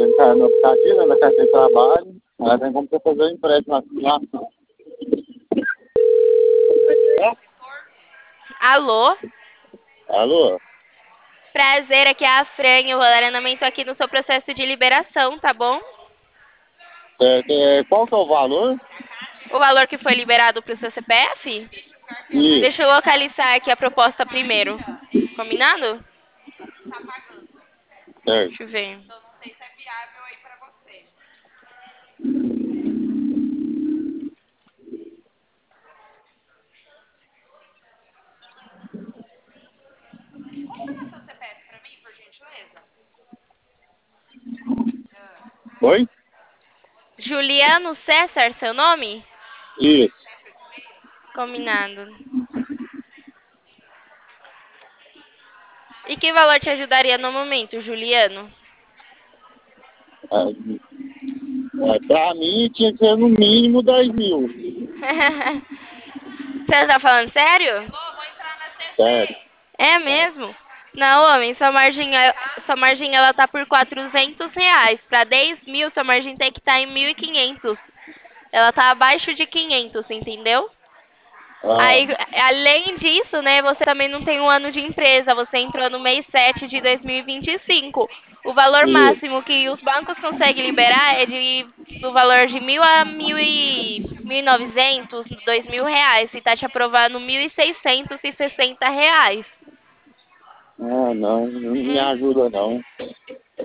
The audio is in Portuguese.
entrar no aplicativo, ela quer ter trabalho, ela tem como você fazer o empréstimo assim lá. É? Alô? Alô? Prazer, aqui é a Fran. Eu vou dar andamento aqui no seu processo de liberação, tá bom? Qual que é o valor? O valor que foi liberado para o seu CPF? Isso, Deixa eu localizar aqui a proposta primeiro. Combinado? certo. Deixa eu ver. Oi? Juliano César, seu nome? Isso. Combinado. E que valor te ajudaria no momento, Juliano? Pra mim tinha que ser no mínimo 10 mil. Você tá falando sério? Sério. É mesmo? Não, homem, sua margem ela tá por R$ 400. Para 10 mil, sua margem tem que estar em 1.500. Ela tá abaixo de 500, entendeu? Ah, Aí, além disso, né, você também não tem um ano de empresa, você entrou no mês 7 de 2025. O valor isso. máximo que os bancos conseguem liberar é do valor de 1.000 a 1.900, R$ 2.000, e tá te aprovando R$ 1.660. Ah, não, não me Hum, ajuda não.